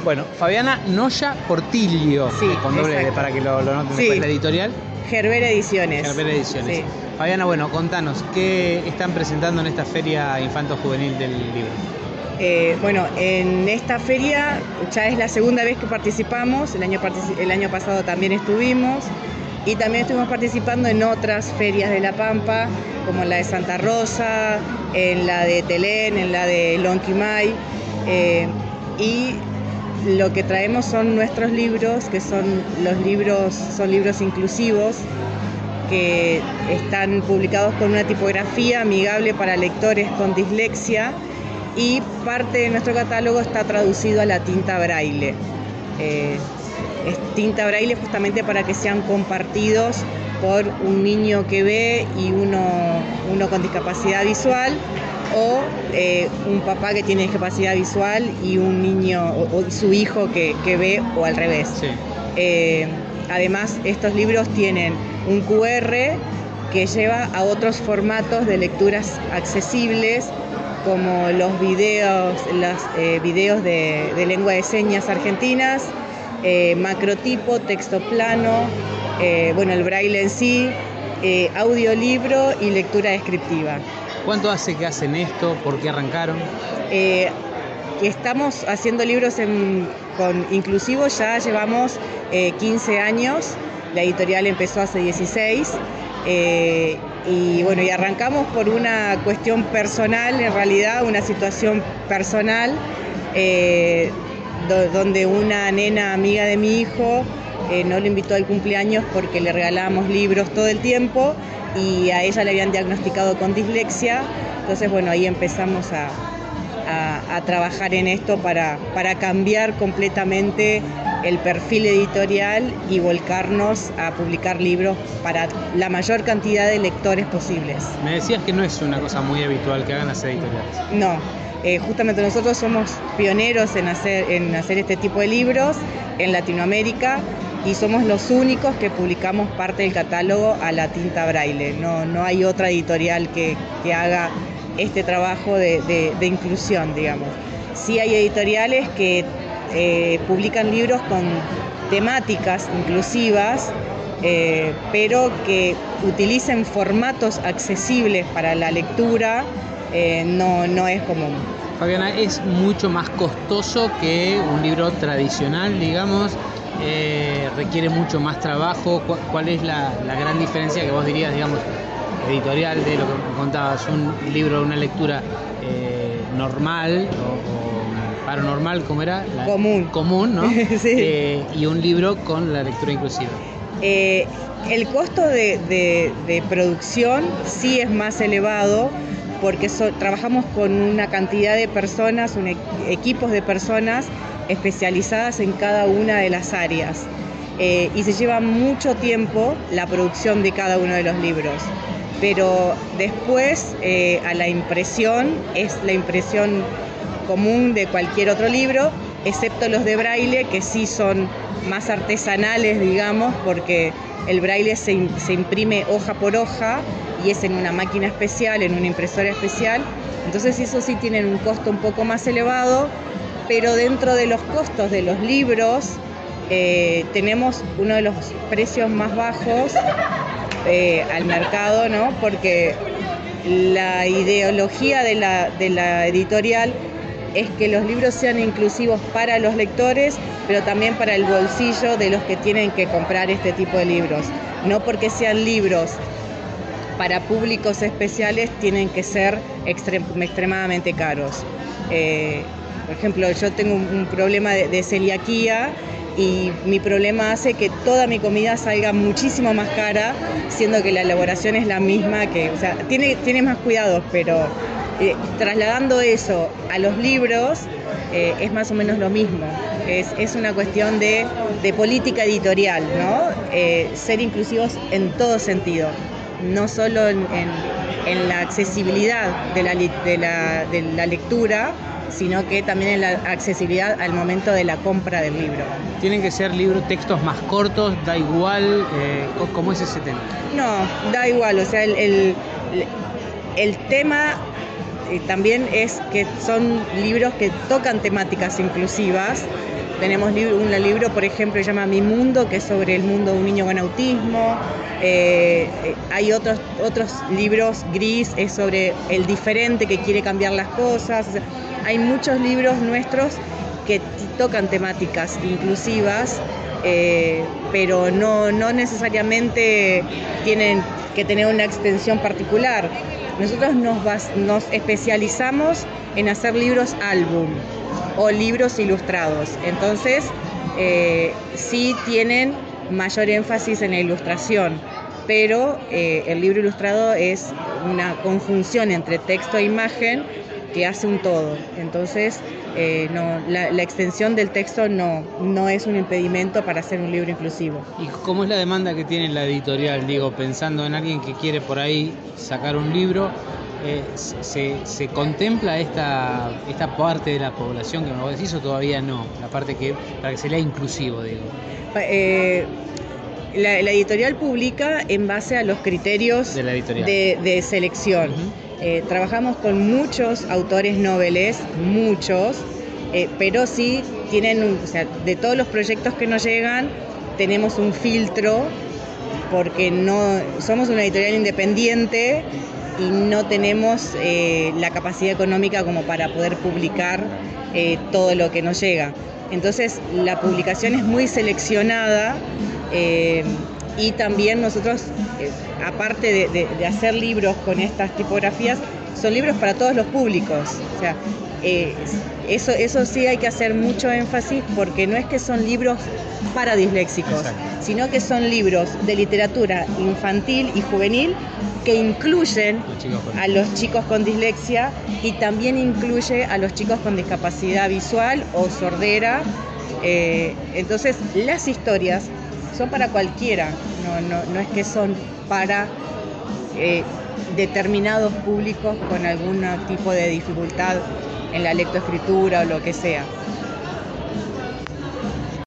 Bueno, Fabiana Noya Portillo, Sí, con doble exacto. D para que lo noten Sí. después, la editorial. Gerber Ediciones. Gerber Ediciones. Sí. Fabiana, bueno, contanos, ¿qué están presentando en esta feria infanto-juvenil del libro? Bueno, en esta feria ya es la segunda vez que participamos, el año pasado también estuvimos y también estuvimos participando en otras ferias de La Pampa, como la de Santa Rosa, en la de Telén, en la de Lonquimay, y lo que traemos son nuestros libros, que son libros inclusivos, que están publicados con una tipografía amigable para lectores con dislexia, y parte de nuestro catálogo está traducido a la tinta braille. Es tinta braille justamente para que sean compartidos por un niño que ve y uno con discapacidad visual, o un papá que tiene discapacidad visual y un niño o su hijo que ve, o al revés. Sí. Además, estos libros tienen un QR que lleva a otros formatos de lecturas accesibles, como los videos de lengua de señas argentinas, macrotipo, texto plano, el braille en sí, audiolibro y lectura descriptiva. ¿Cuánto hace que hacen esto? ¿Por qué arrancaron? Que estamos haciendo libros con inclusivos, ya llevamos 15 años, la editorial empezó hace 16. Y arrancamos por una cuestión personal, en realidad una situación personal, donde una nena amiga de mi hijo no lo invitó al cumpleaños porque le regalábamos libros todo el tiempo, y a ella le habían diagnosticado con dislexia. Entonces ahí empezamos a trabajar en esto para cambiar completamente el perfil editorial y volcarnos a publicar libros para la mayor cantidad de lectores posibles. Me decías que no es una cosa muy habitual que hagan las editoriales. No, justamente nosotros somos pioneros en hacer este tipo de libros en Latinoamérica, y somos los únicos que publicamos parte del catálogo a la tinta braille. No hay otra editorial que haga este trabajo de inclusión, digamos. Sí hay editoriales que publican libros con temáticas inclusivas, pero que utilicen formatos accesibles para la lectura, no es común. Fabiana, ¿es mucho más costoso que un libro tradicional, digamos? ¿Requiere mucho más trabajo? ¿Cuál es la gran diferencia que vos dirías, digamos, editorial, de lo que contabas? Un libro, una lectura normal o paranormal, ¿cómo era? Común, ¿no? Sí. Y un libro con la lectura inclusiva. El costo de producción sí es más elevado, porque trabajamos con una cantidad de personas, equipos de personas especializadas en cada una de las áreas, y se lleva mucho tiempo la producción de cada uno de los libros. Pero después a la impresión es la impresión común de cualquier otro libro, excepto los de braille, que sí son más artesanales, digamos, porque el braille se imprime hoja por hoja y es en una máquina especial, en una impresora especial. Entonces eso sí tienen un costo un poco más elevado, pero dentro de los costos de los libros tenemos uno de los precios más bajos al mercado, ¿no? Porque la ideología de la editorial es que los libros sean inclusivos para los lectores, pero también para el bolsillo de los que tienen que comprar este tipo de libros. No porque sean libros para públicos especiales tienen que ser extremadamente caros. Por ejemplo, yo tengo un problema de celiaquía, y mi problema hace que toda mi comida salga muchísimo más cara, siendo que la elaboración es la misma, tiene más cuidados, pero trasladando eso a los libros es más o menos lo mismo. Es una cuestión de política editorial, ¿no? Ser inclusivos en todo sentido, no solo en la accesibilidad de la lectura, sino que también en la accesibilidad al momento de la compra del libro. ¿Tienen que ser textos más cortos? ¿Da igual? ¿Cómo es ese tema? No, da igual, el tema también es que son libros que tocan temáticas inclusivas, Tenemos un libro, por ejemplo, que se llama Mi Mundo, que es sobre el mundo de un niño con autismo. Hay otros libros, Gris, es sobre el diferente que quiere cambiar las cosas. O sea, hay muchos libros nuestros que tocan temáticas inclusivas, pero no necesariamente tienen que tener una extensión particular. Nosotros nos especializamos en hacer libros álbum o libros ilustrados. Entonces, sí tienen mayor énfasis en la ilustración, pero el libro ilustrado es una conjunción entre texto e imagen que hace un todo. Entonces, la extensión del texto no es un impedimento para hacer un libro inclusivo. ¿Y cómo es la demanda que tiene la editorial? Digo, pensando en alguien que quiere por ahí sacar un libro, ¿se contempla esta parte de la población que me vos decís o todavía no? La parte para que se lea inclusivo, digo. La editorial publica en base a los criterios de la editorial de selección. Uh-huh. Trabajamos con muchos autores noveles, muchos, pero sí tienen, o sea, de todos los proyectos que nos llegan, tenemos un filtro, porque no somos una editorial independiente y no tenemos la capacidad económica como para poder publicar todo lo que nos llega. Entonces la publicación es muy seleccionada, y también nosotros, aparte de hacer libros con estas tipografías, son libros para todos los públicos. O sea, eso sí hay que hacer mucho énfasis, porque no es que son libros para disléxicos, exacto, sino que son libros de literatura infantil y juvenil que incluyen a los chicos con dislexia y también incluye a los chicos con discapacidad visual o sordera. Entonces las historias son para cualquiera, no es que son para determinados públicos con algún tipo de dificultad en la lectoescritura o lo que sea.